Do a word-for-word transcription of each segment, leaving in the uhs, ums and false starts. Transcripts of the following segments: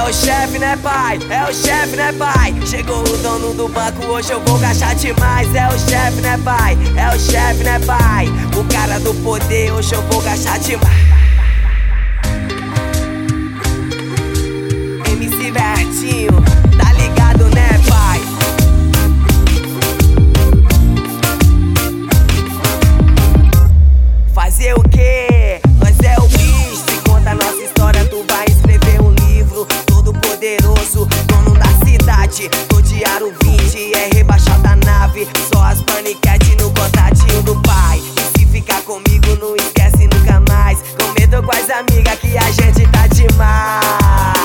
o chefe, né pai? É o chefe, né pai? Chegou o dono do banco, hoje eu vou gastar demais. É o chefe, né pai? É o chefe, né pai? O cara do poder, hoje eu vou gastar demais. M C Vertinho, tá ligado, né pai? Fazer o quê? Nós é o bicho. Se conta a nossa história, tu vai escrever um livro. Todo poderoso, dono da cidade. No diário vinte é rebaixado da nave. Só as paniquete no contatinho do pai. E se ficar comigo, não esquece nunca mais. Comenta com as amigas que a gente tá demais.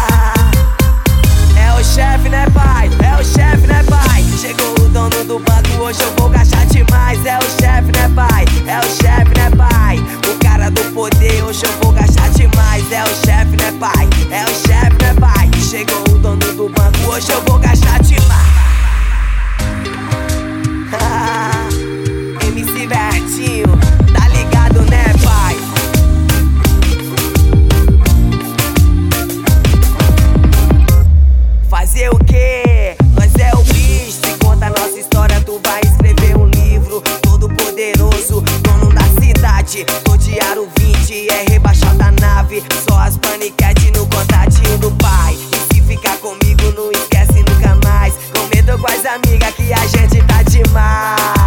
É o chefe, né pai? É o chefe, né pai? Chegou o dono do banco, hoje eu vou gastar demais. É o chefe, né pai? É o chefe, né pai? O cara do poder, hoje eu vou gastar demais. É o chefe, né pai? É o chefe, né pai? Chegou o dono do banco, hoje eu vou gastar demais. M C Vertinho, tá ligado, né pai? Fazer o quê? Nós é o bicho. Se conta a nossa história, tu vai escrever um livro. Todo poderoso, dono da cidade. No diário vinte é rebaixado da nave. Só as paniquete no contatinho do pai. E se ficar comigo, não esquece nunca mais. Comenta com as amigas que a gente tá demais.